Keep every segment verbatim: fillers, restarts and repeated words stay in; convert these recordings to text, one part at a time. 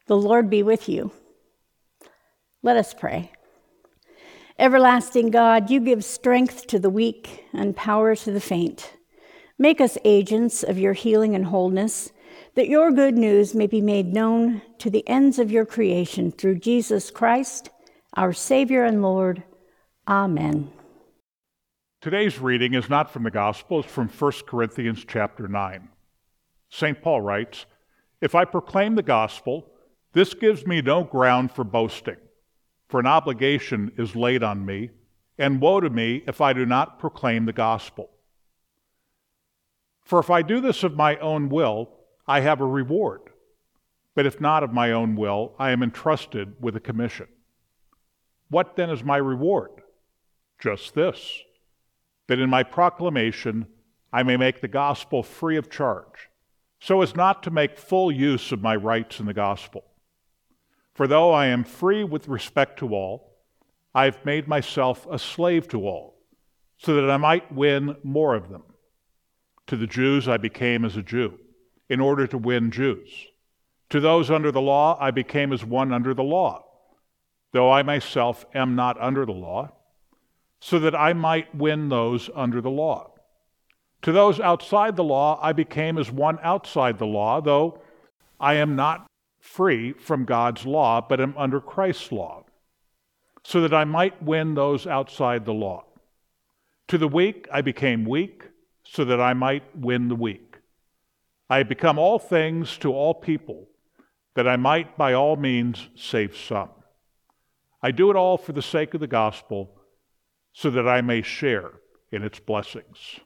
The Lord be with you. Let us pray. Everlasting God, you give strength to the weak and power to the faint. Make us agents of your healing and wholeness, that your good news may be made known to the ends of your creation through Jesus Christ, our Savior and Lord. Amen. Today's reading is not from the Gospel, it's from First Corinthians chapter nine. Saint Paul writes, "If I proclaim the gospel, this gives me no ground for boasting, for an obligation is laid on me, and woe to me if I do not proclaim the gospel. For if I do this of my own will, I have a reward. But if not of my own will, I am entrusted with a commission. What then is my reward? Just this, that in my proclamation I may make the gospel free of charge, so as not to make full use of my rights in the gospel. For though I am free with respect to all, I have made myself a slave to all, so that I might win more of them. To the Jews I became as a Jew, in order to win Jews. To those under the law I became as one under the law, though I myself am not under the law, so that I might win those under the law. To those outside the law I became as one outside the law, though I am not free from God's law, but am under Christ's law, so that I might win those outside the law. To the weak I became weak, so that I might win the weak. I have become all things to all people, that I might by all means save some. I do it all for the sake of the gospel, so that I may share in its blessings."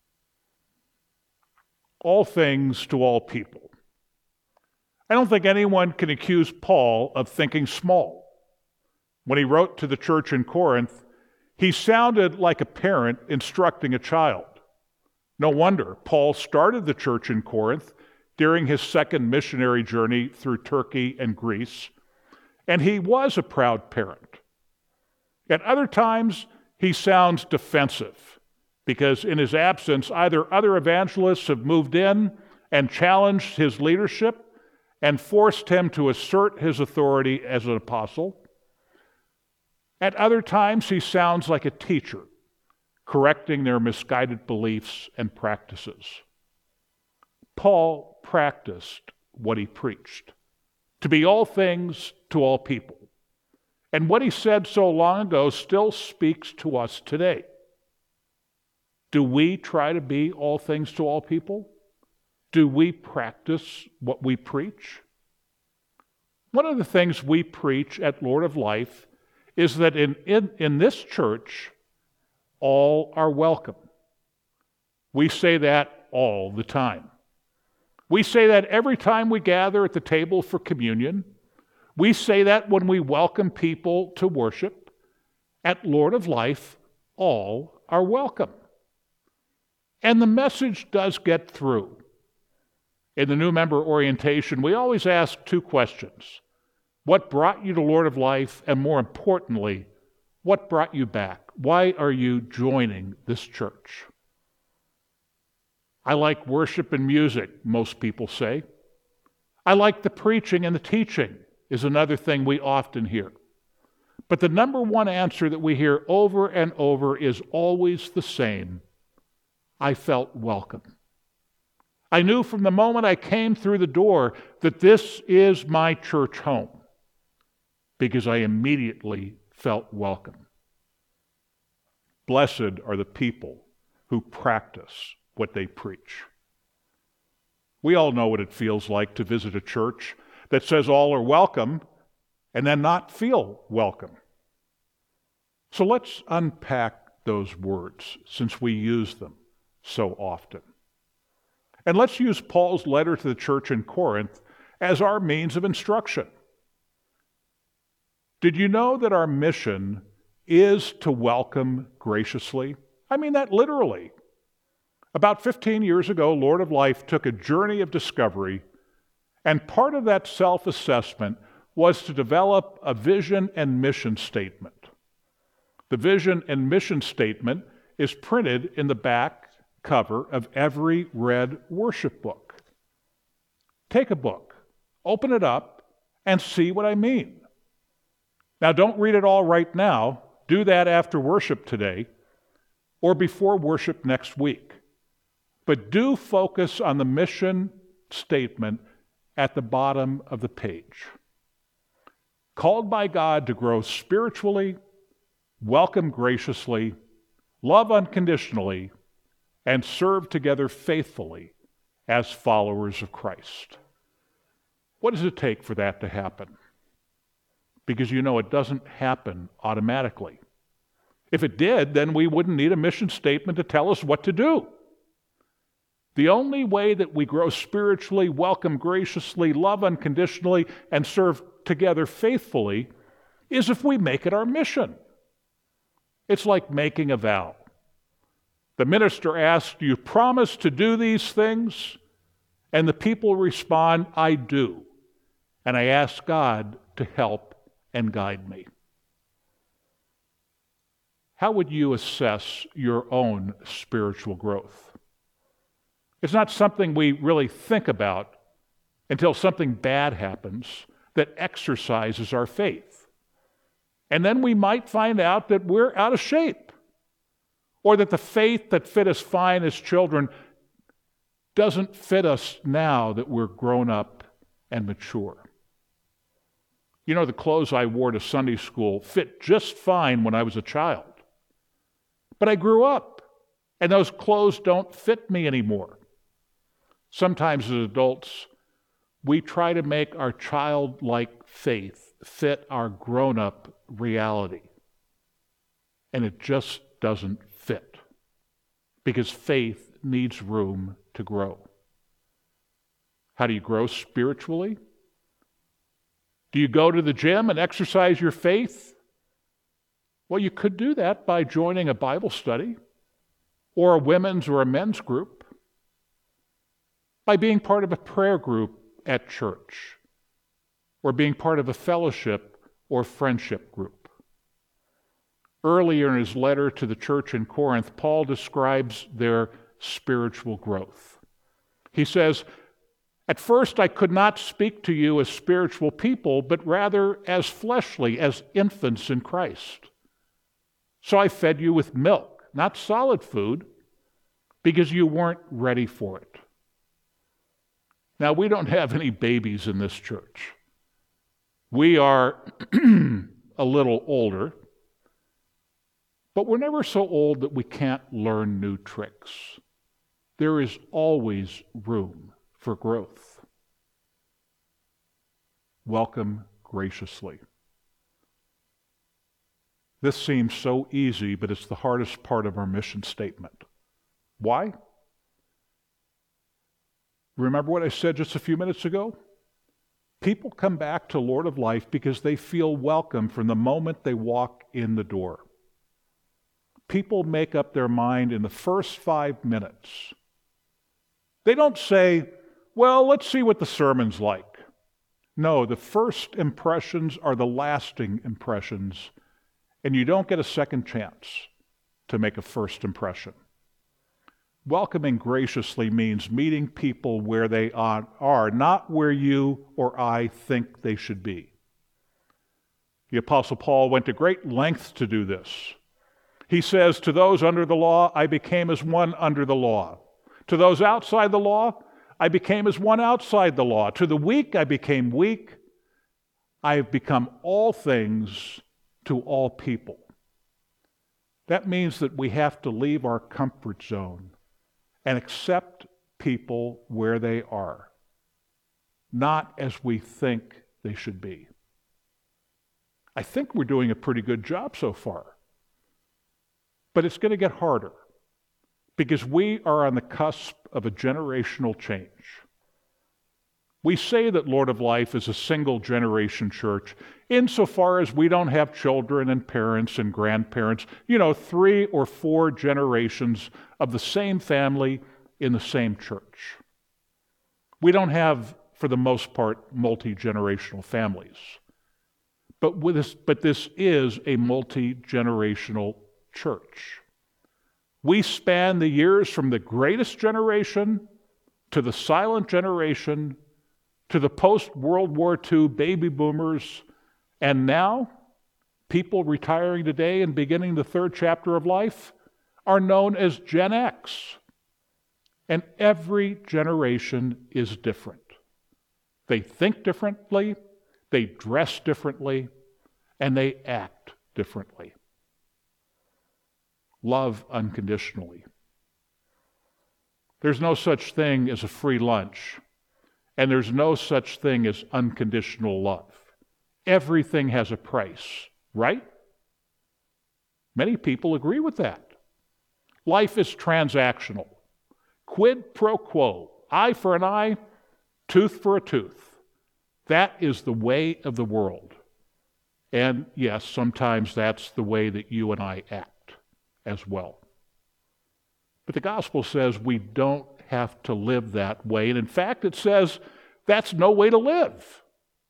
All things to all people. I don't think anyone can accuse Paul of thinking small. When he wrote to the church in Corinth, he sounded like a parent instructing a child. No wonder Paul started the church in Corinth during his second missionary journey through Turkey and Greece, and he was a proud parent. At other times, he sounds defensive, because in his absence, either other evangelists have moved in and challenged his leadership and forced him to assert his authority as an apostle. At other times, he sounds like a teacher, correcting their misguided beliefs and practices. Paul practiced what he preached, to be all things to all people. And what he said so long ago still speaks to us today. Do we try to be all things to all people? Do we practice what we preach? One of the things we preach at Lord of Life is that in, in, in this church, all are welcome. We say that all the time. We say that every time we gather at the table for communion. We say that when we welcome people to worship. At Lord of Life, all are welcome. And the message does get through. In the new member orientation, we always ask two questions. What brought you to Lord of Life? And more importantly, what brought you back? Why are you joining this church? I like worship and music, most people say. I like the preaching and the teaching is another thing we often hear. But the number one answer that we hear over and over is always the same. I felt welcome. I knew from the moment I came through the door that this is my church home, because I immediately felt welcome. Blessed are the people who practice what they preach. We all know what it feels like to visit a church that says all are welcome and then not feel welcome. So let's unpack those words, since we use them so often. And let's use Paul's letter to the church in Corinth as our means of instruction. Did you know that our mission is to welcome graciously? I mean that literally. About fifteen years ago, Lord of Life took a journey of discovery, and part of that self-assessment was to develop a vision and mission statement. The vision and mission statement is printed in the back cover of every red worship book. Take a book, open it up, and see what I mean. Now, don't read it all right now. Do that after worship today or before worship next week. But do focus on the mission statement at the bottom of the page. Called by God to grow spiritually, welcome graciously, love unconditionally, and serve together faithfully as followers of Christ. What does it take for that to happen? Because you know it doesn't happen automatically. If it did, then we wouldn't need a mission statement to tell us what to do. The only way that we grow spiritually, welcome graciously, love unconditionally, and serve together faithfully is if we make it our mission. It's like making a vow. The minister asks, "Do you promise to do these things?" And the people respond, "I do." And I ask God to help and guide me. How would you assess your own spiritual growth? It's not something we really think about until something bad happens that exercises our faith. And then we might find out that we're out of shape, or that the faith that fit us fine as children doesn't fit us now that we're grown up and mature. You know, the clothes I wore to Sunday school fit just fine when I was a child. But I grew up, and those clothes don't fit me anymore. Sometimes as adults, we try to make our childlike faith fit our grown-up reality. And it just doesn't fit, because faith needs room to grow. How do you grow spiritually? Do you go to the gym and exercise your faith? Well, you could do that by joining a Bible study or a women's or a men's group, by being part of a prayer group at church, or being part of a fellowship or friendship group. Earlier in his letter to the church in Corinth, Paul describes their spiritual growth. He says, "At first I could not speak to you as spiritual people, but rather as fleshly, as infants in Christ. So I fed you with milk, not solid food, because you weren't ready for it." Now, we don't have any babies in this church. We are a little older, but we're never so old that we can't learn new tricks. There is always room for growth. Welcome graciously. This seems so easy, but it's the hardest part of our mission statement. Why? Remember what I said just a few minutes ago? People come back to Lord of Life because they feel welcome from the moment they walk in the door. People make up their mind in the first five minutes. They don't say, "Well, let's see what the sermon's like." No, the first impressions are the lasting impressions, and you don't get a second chance to make a first impression. Welcoming graciously means meeting people where they are, not where you or I think they should be. The Apostle Paul went to great lengths to do this. He says, "To those under the law, I became as one under the law. To those outside the law, I became as one outside the law. To the weak, I became weak. I have become all things to all people." That means that we have to leave our comfort zone and accept people where they are, not as we think they should be. I think we're doing a pretty good job so far. But it's going to get harder, because we are on the cusp of a generational change. We say that Lord of Life is a single-generation church insofar as we don't have children and parents and grandparents, you know, three or four generations of the same family in the same church. We don't have, for the most part, multi-generational families. But, with this, but this is a multi-generational church. We span the years from the greatest generation to the silent generation to the post-World War Two baby boomers, and now people retiring today and beginning the third chapter of life are known as Gen X. And every generation is different. They think differently, they dress differently, and they act differently. Love unconditionally. There's no such thing as a free lunch, and there's no such thing as unconditional love. Everything has a price, right? Many people agree with that. Life is transactional. Quid pro quo, eye for an eye, tooth for a tooth. That is the way of the world. And yes, sometimes that's the way that you and I act as well. But the gospel says we don't have to live that way. And in fact, it says that's no way to live.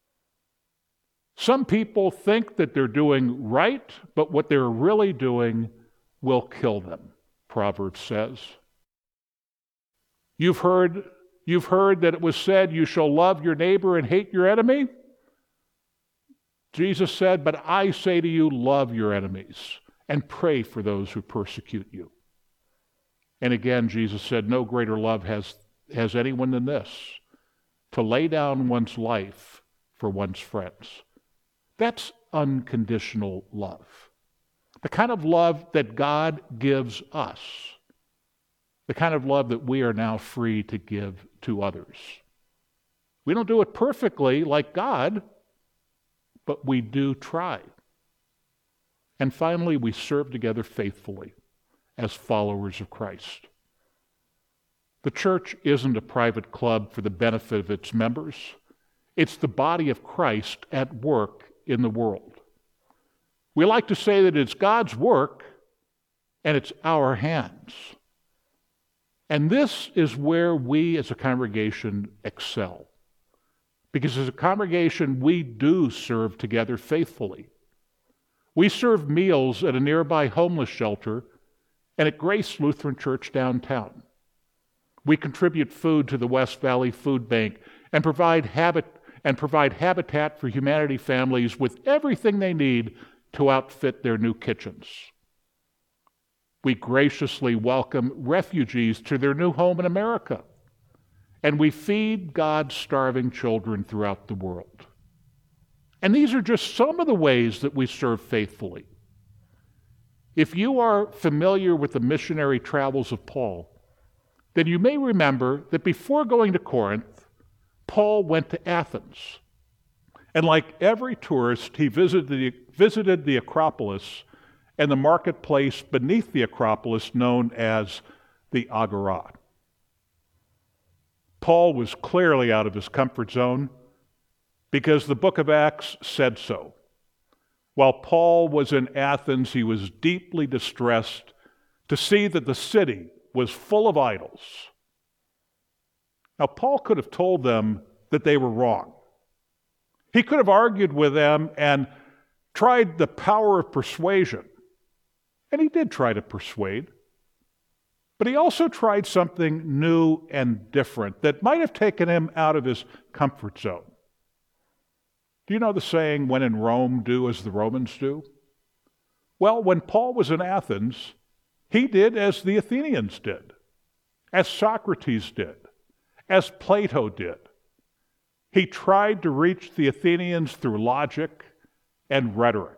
Some people think that they're doing right, but what they're really doing will kill them, Proverbs says. You've heard, you've heard that it was said, you shall love your neighbor and hate your enemy. Jesus said, but I say to you, love your enemies and pray for those who persecute you. And again, Jesus said, no greater love has, has anyone than this, to lay down one's life for one's friends. That's unconditional love. The kind of love that God gives us. The kind of love that we are now free to give to others. We don't do it perfectly like God, but we do try. And finally, we serve together faithfully as followers of Christ. The church isn't a private club for the benefit of its members. It's the body of Christ at work in the world. We like to say that it's God's work and it's our hands. And this is where we as a congregation excel. Because as a congregation, we do serve together faithfully. We serve meals at a nearby homeless shelter and at Grace Lutheran Church downtown. We contribute food to the West Valley Food Bank and provide habit and provide Habitat for Humanity families with everything they need to outfit their new kitchens. We graciously welcome refugees to their new home in America. And we feed God's starving children throughout the world. And these are just some of the ways that we serve faithfully. If you are familiar with the missionary travels of Paul, then you may remember that before going to Corinth, Paul went to Athens. And like every tourist, he visited the, visited the Acropolis and the marketplace beneath the Acropolis known as the Agora. Paul was clearly out of his comfort zone because the book of Acts said so. While Paul was in Athens, he was deeply distressed to see that the city was full of idols. Now, Paul could have told them that they were wrong. He could have argued with them and tried the power of persuasion. And he did try to persuade. But he also tried something new and different that might have taken him out of his comfort zone. Do you know the saying, when in Rome, do as the Romans do? Well, when Paul was in Athens, he did as the Athenians did, as Socrates did, as Plato did. He tried to reach the Athenians through logic and rhetoric.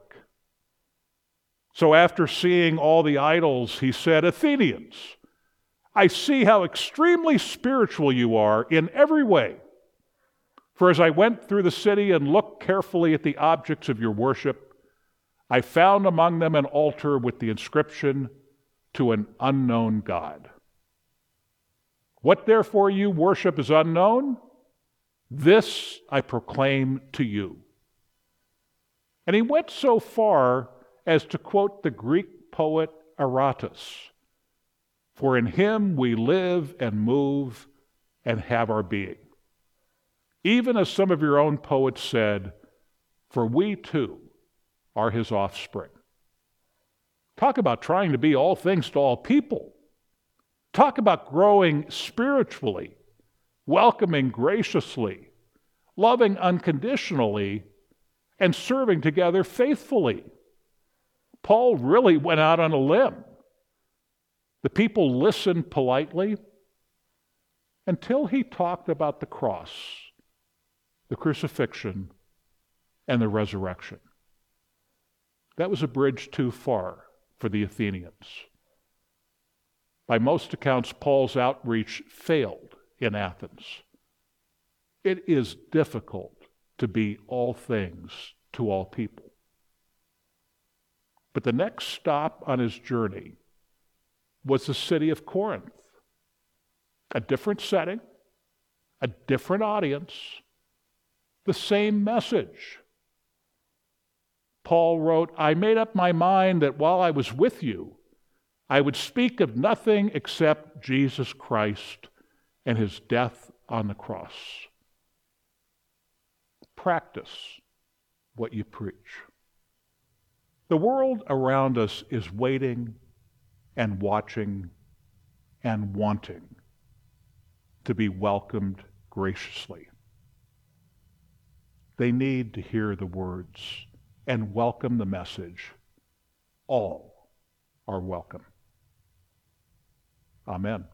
So after seeing all the idols, he said, Athenians, I see how extremely spiritual you are in every way. For as I went through the city and looked carefully at the objects of your worship, I found among them an altar with the inscription, to an unknown God. What therefore you worship is unknown, this I proclaim to you. And he went so far as to quote the Greek poet Aratus, for in him we live and move and have our being. Even as some of your own poets said, for we too are his offspring. Talk about trying to be all things to all people. Talk about growing spiritually, welcoming graciously, loving unconditionally, and serving together faithfully. Paul really went out on a limb. The people listened politely until he talked about the cross, the crucifixion, and the resurrection. That was a bridge too far for the Athenians. By most accounts, Paul's outreach failed in Athens. It is difficult to be all things to all people. But the next stop on his journey was the city of Corinth. A different setting, a different audience, the same message. Paul wrote, "I made up my mind that while I was with you, I would speak of nothing except Jesus Christ and his death on the cross." Practice what you preach. The world around us is waiting and watching and wanting to be welcomed graciously. They need to hear the words and welcome the message. All are welcome. Amen.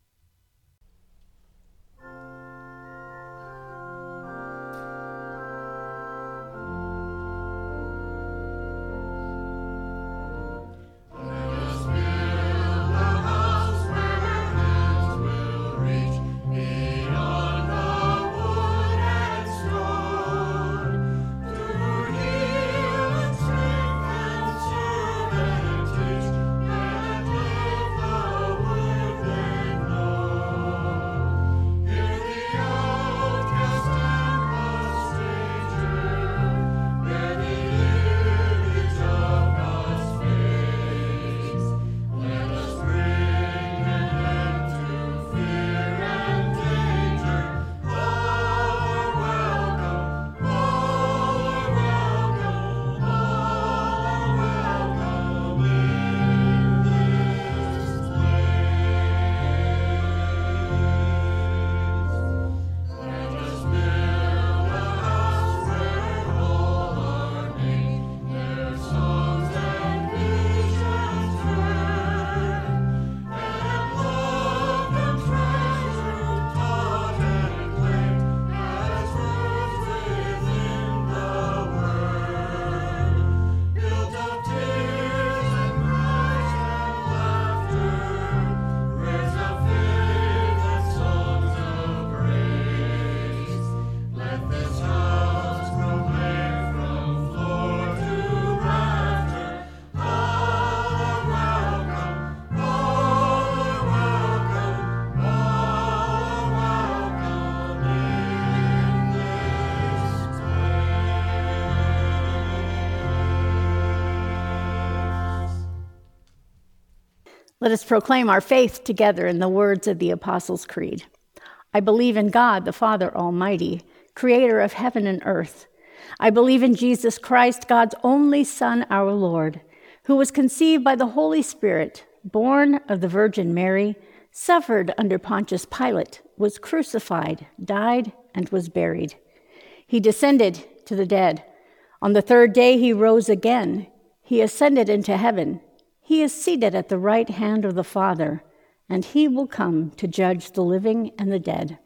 Let us proclaim our faith together in the words of the Apostles' Creed. I believe in God, the Father Almighty, creator of heaven and earth. I believe in Jesus Christ, God's only Son, our Lord, who was conceived by the Holy Spirit, born of the Virgin Mary, suffered under Pontius Pilate, was crucified, died, and was buried. He descended to the dead. On the third day he rose again. He ascended into heaven. He is seated at the right hand of the Father, and he will come to judge the living and the dead.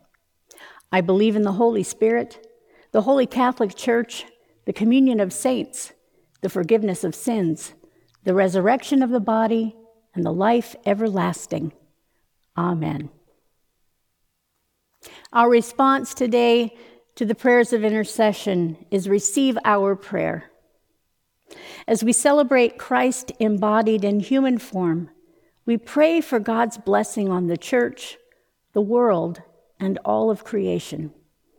I believe in the Holy Spirit, the Holy Catholic Church, the communion of saints, the forgiveness of sins, the resurrection of the body, and the life everlasting. Amen. Our response today to the prayers of intercession is receive our prayer. As we celebrate Christ embodied in human form, we pray for God's blessing on the church, the world, and all of creation.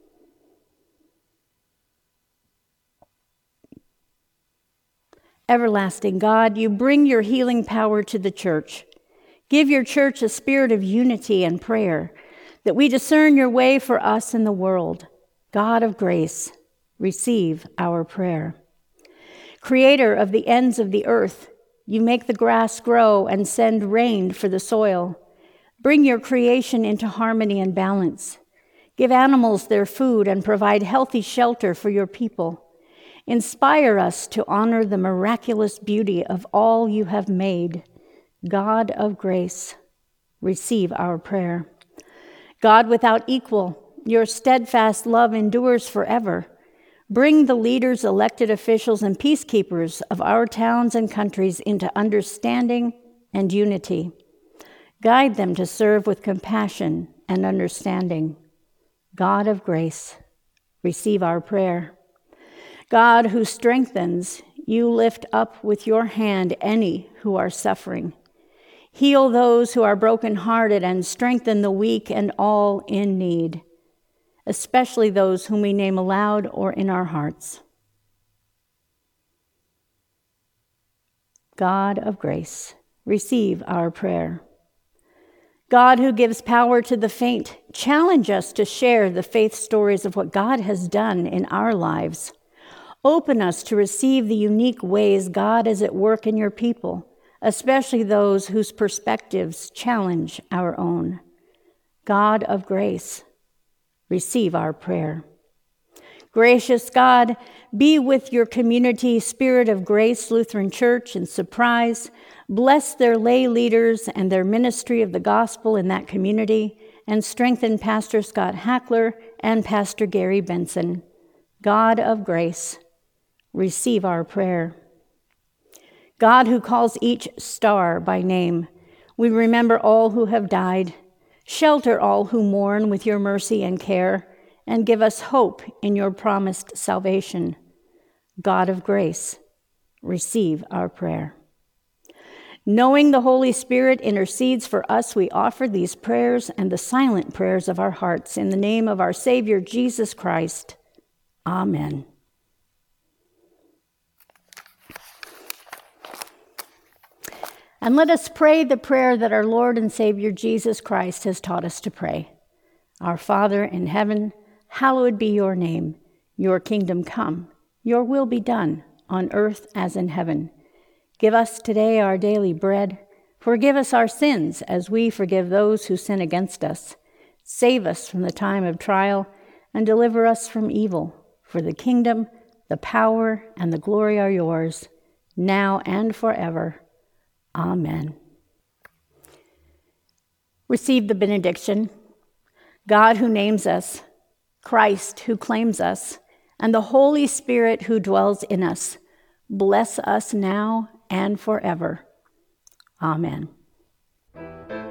Everlasting God, you bring your healing power to the church. Give your church a spirit of unity and prayer, that we discern your way for us in the world. God of grace, receive our prayer. Creator of the ends of the earth, you make the grass grow and send rain for the soil. Bring your creation into harmony and balance. Give animals their food and provide healthy shelter for your people. Inspire us to honor the miraculous beauty of all you have made. God of grace, receive our prayer. God without equal, your steadfast love endures forever. Bring the leaders, elected officials, and peacekeepers of our towns and countries into understanding and unity. Guide them to serve with compassion and understanding. God of grace, receive our prayer. God who strengthens, you lift up with your hand any who are suffering. Heal those who are brokenhearted and strengthen the weak and all in need, especially those whom we name aloud or in our hearts. God of grace, receive our prayer. God who gives power to the faint, challenge us to share the faith stories of what God has done in our lives. Open us to receive the unique ways God is at work in your people, especially those whose perspectives challenge our own. God of grace, receive our prayer. Gracious God, be with your community, Spirit of Grace Lutheran Church and Surprise. Bless their lay leaders and their ministry of the gospel in that community, and strengthen Pastor Scott Hackler and Pastor Gary Benson. God of grace, receive our prayer. God who calls each star by name, we remember all who have died. Shelter all who mourn with your mercy and care, and give us hope in your promised salvation. God of grace, receive our prayer. Knowing the Holy Spirit intercedes for us, we offer these prayers and the silent prayers of our hearts in the name of our Savior, Jesus Christ. Amen. And let us pray the prayer that our Lord and Savior Jesus Christ has taught us to pray. Our Father in heaven, hallowed be your name. Your kingdom come. Your will be done on earth as in heaven. Give us today our daily bread. Forgive us our sins as we forgive those who sin against us. Save us from the time of trial and deliver us from evil. For the kingdom, the power, and the glory are yours, now and forever. Amen. Receive the benediction. God who names us, Christ who claims us, and the Holy Spirit who dwells in us, bless us now and forever. Amen.